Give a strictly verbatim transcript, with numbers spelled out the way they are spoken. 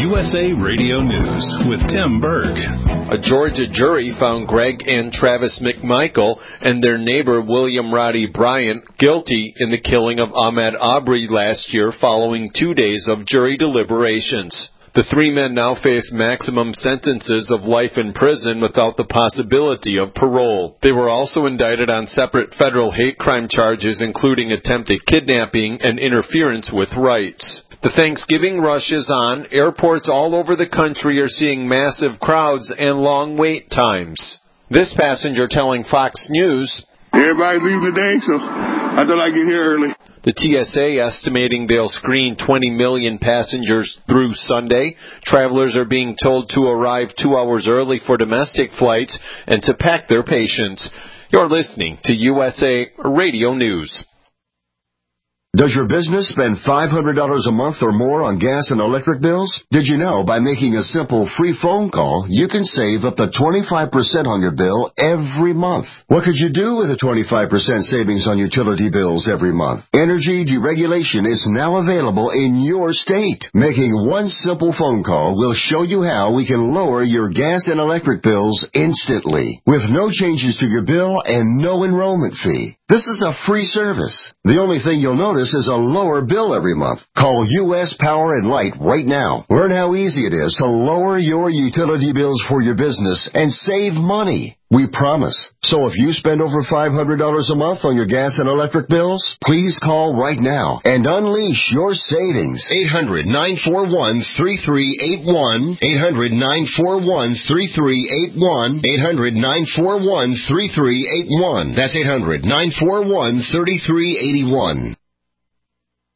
U S A Radio News with Tim Berg. A Georgia jury found Greg and Travis McMichael and their neighbor William Roddy Bryant guilty in the killing of Ahmaud Arbery last year following two days of jury deliberations. The three men now face maximum sentences of life in prison without the possibility of parole. They were also indicted on separate federal hate crime charges, including attempted kidnapping and interference with rights. The Thanksgiving rush is on. Airports all over the country are seeing massive crowds and long wait times. This passenger telling Fox News, "Everybody's leaving today, so I thought I'd get here early." The T S A estimating they'll screen twenty million passengers through Sunday. Travelers are being told to arrive two hours early for domestic flights and to pack their patience. You're listening to U S A Radio News. Does your business spend five hundred dollars a month or more on gas and electric bills? Did you know by making a simple free phone call, you can save up to twenty-five percent on your bill every month? What could you do with a twenty-five percent savings on utility bills every month? Energy deregulation is now available in your state. Making one simple phone call will show you how we can lower your gas and electric bills instantly, with no changes to your bill and no enrollment fee. This is a free service. The only thing you'll notice is a lower bill every month. Call U S Power and Light right now. Learn how easy it is to lower your utility bills for your business and save money. We promise. So if you spend over five hundred dollars a month on your gas and electric bills, please call right now and unleash your savings. eight hundred, nine four one, three three eight one. eight hundred, nine four one, three three eight one. eight hundred, nine four one, three three eight one. That's eight hundred, nine four one, three three eight one.